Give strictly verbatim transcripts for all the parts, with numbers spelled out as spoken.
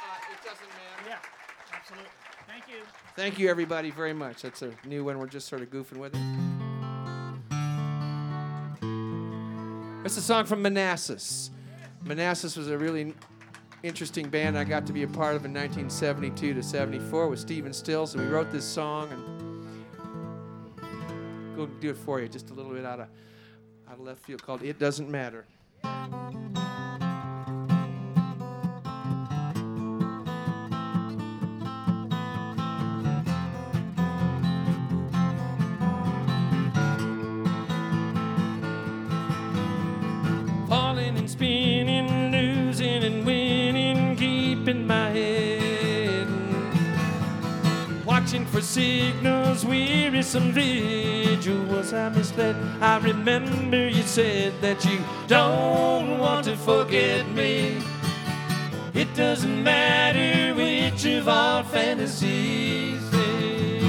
It doesn't matter. Yeah, absolutely. Thank you. Thank you, everybody, very much. That's a new one. We're just sort of goofing with it. It's a song from Manassas. Manassas was a really interesting band I got to be a part of in nineteen seventy-two to seventy-four with Stephen Stills, and we wrote this song and go do it for you, just a little bit out of out of left field, called "It Doesn't Matter." Falling and spinning, losing and winning, keeping my head. Watching for signals, wearisome vigil. Was I misled? I remember you said that you don't want to forget me. It doesn't matter which of our fantasies fade.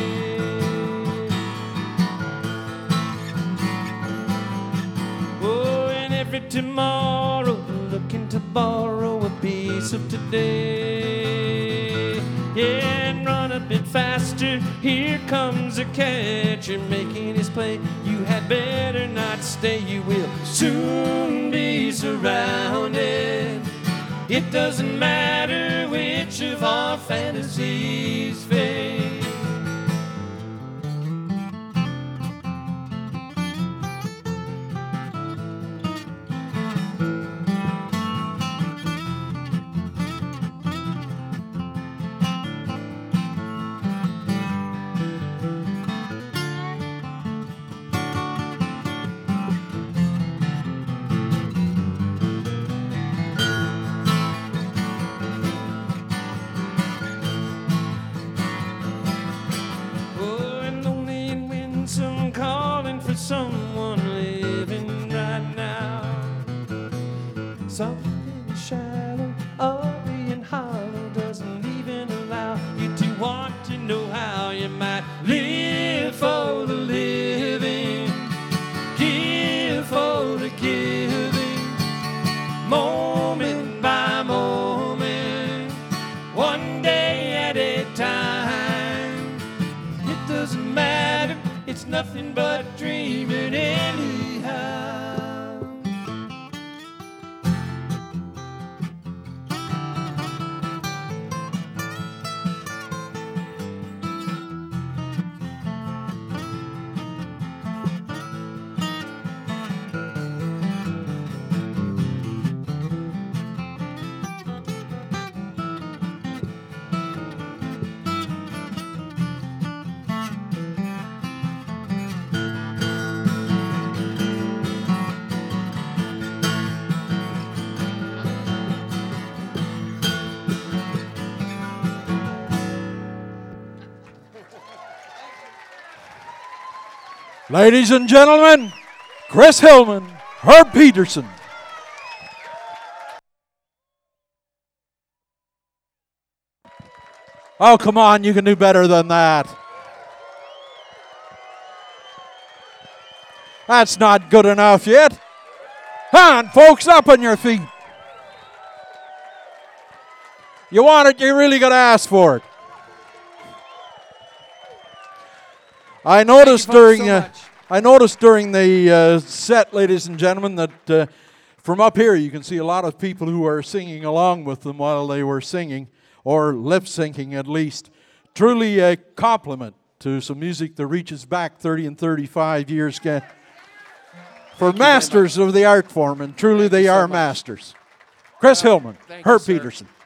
Oh, and every tomorrow looking to borrow a piece of today. Yeah, and run a bit faster. Here comes a catcher making his play. You had better not stay. You will soon be surrounded. It doesn't matter which of our fantasies fade. Someone living right now. Something shallow, ugly and hollow doesn't even allow you to want to know how you might live for the living, give for the giving, moment by moment, one day at a time. It doesn't matter, it's nothing but dreaming anyhow. Ladies and gentlemen, Chris Hillman, Herb Peterson. Oh, come on, you can do better than that. That's not good enough yet. Come on, folks, up on your feet. You want it, you really got to ask for it. I noticed during so uh, I noticed during the uh, set, ladies and gentlemen, that uh, from up here you can see a lot of people who are singing along with them while they were singing, or lip syncing at least. Truly a compliment to some music that reaches back thirty and thirty-five years for masters of the art form, and truly they are masters. Chris Hillman, Herb Peterson.